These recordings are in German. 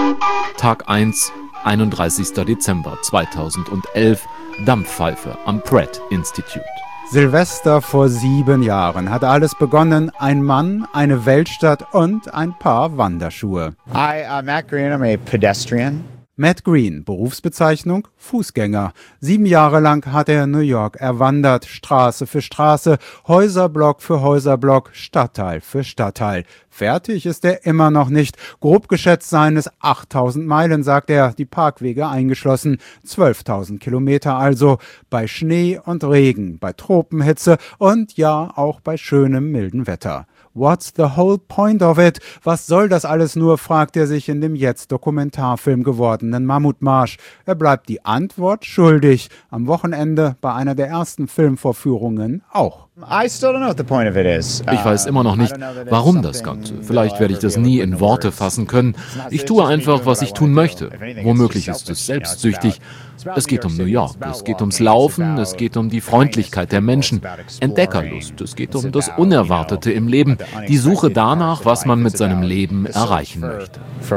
Tag 1, 31. Dezember 2011, Dampfpfeife am Pratt Institute. Silvester vor 7 Jahren hat alles begonnen. Ein Mann, eine Weltstadt und ein paar Wanderschuhe. Hi, Matt Green, I'm a pedestrian. Matt Green, Berufsbezeichnung Fußgänger. 7 Jahre lang hat er New York erwandert, Straße für Straße, Häuserblock für Häuserblock, Stadtteil für Stadtteil. Fertig ist er immer noch nicht. Grob geschätzt seien es 8.000 Meilen, sagt er, die Parkwege eingeschlossen. 12.000 Kilometer also. Bei Schnee und Regen, bei Tropenhitze und ja, auch bei schönem, milden Wetter. What's the whole point of it? Was soll das alles nur, fragt er sich in dem jetzt Dokumentarfilm gewordenen Mammutmarsch. Er bleibt die Antwort schuldig. Am Wochenende bei einer der ersten Filmvorführungen auch. Ich weiß immer noch nicht, warum das Ganze. Vielleicht werde ich das nie in Worte fassen können. Ich tue einfach, was ich tun möchte. Womöglich ist es selbstsüchtig. Es geht um New York, es geht ums Laufen, es geht um die Freundlichkeit der Menschen, Entdeckerlust, es geht um das Unerwartete im Leben, die Suche danach, was man mit seinem Leben erreichen möchte.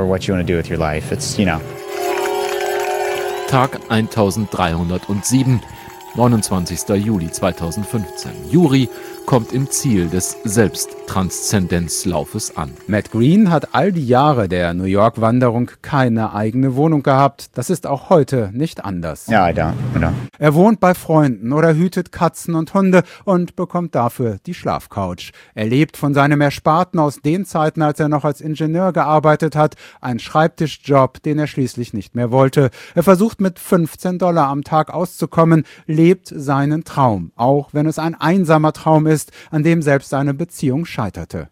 Tag 1307, 29. Juli 2015. Juri kommt im Ziel des Selbsttranszendenzlaufes an. Matt Green hat all die Jahre der New York-Wanderung keine eigene Wohnung gehabt. Das ist auch heute nicht anders. Ja, I don't. Er wohnt bei Freunden oder hütet Katzen und Hunde und bekommt dafür die Schlafcouch. Er lebt von seinem Ersparten aus den Zeiten, als er noch als Ingenieur gearbeitet hat. Ein Schreibtischjob, den er schließlich nicht mehr wollte. Er versucht mit $15 am Tag auszukommen, lebt seinen Traum, auch wenn es ein einsamer Traum ist, an dem selbst seine Beziehung scheiterte.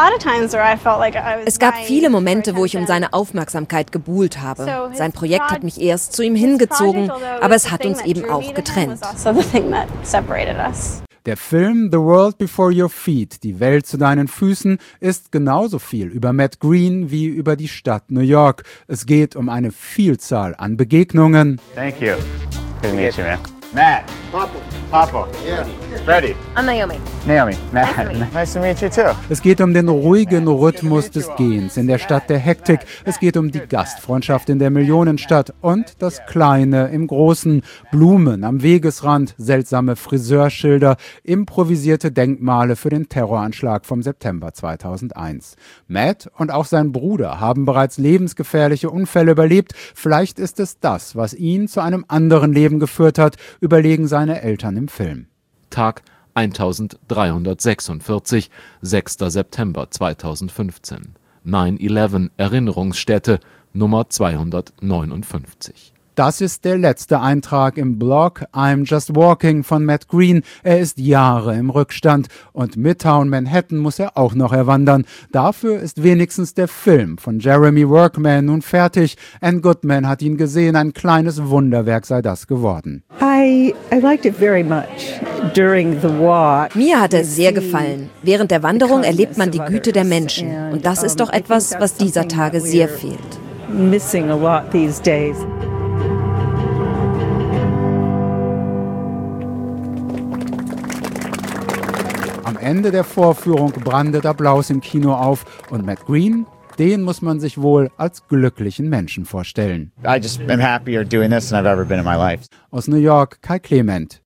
Es gab viele Momente, wo ich um seine Aufmerksamkeit gebuhlt habe. Sein Projekt hat mich erst zu ihm hingezogen, aber es hat uns eben auch getrennt. Der Film The World Before Your Feet, die Welt zu deinen Füßen, ist genauso viel über Matt Green wie über die Stadt New York. Es geht um eine Vielzahl an Begegnungen. Thank you. Good to meet you, man. Matt. Papa. Yeah. Freddie. I'm Naomi. Naomi. Matt. Nice to meet you too. Es geht um den ruhigen Rhythmus des Gehens in der Stadt der Hektik. Es geht um die Gastfreundschaft in der Millionenstadt und das Kleine im Großen. Blumen am Wegesrand, seltsame Friseurschilder, improvisierte Denkmale für den Terroranschlag vom September 2001. Matt und auch sein Bruder haben bereits lebensgefährliche Unfälle überlebt. Vielleicht ist es das, was ihn zu einem anderen Leben geführt hat, überlegen seine Eltern im Film. Tag 1346, 6. September 2015. 9/11 Erinnerungsstätte Nummer 259. Das ist der letzte Eintrag im Blog I'm Just Walking von Matt Green. Er ist Jahre im Rückstand und Midtown Manhattan muss er auch noch erwandern. Dafür ist wenigstens der Film von Jeremy Workman nun fertig. Anne Goodman hat ihn gesehen, ein kleines Wunderwerk sei das geworden. I liked it very much during the walk. Mir hat er sehr gefallen. Während der Wanderung erlebt man die Güte der Menschen. Und das ist doch etwas, was dieser Tage sehr fehlt. Missing a lot these days. Am Ende der Vorführung brandet Applaus im Kino auf und Matt Green, den muss man sich wohl als glücklichen Menschen vorstellen. I just am happier doing this than I've ever been in my life. Aus New York, Kai Clement,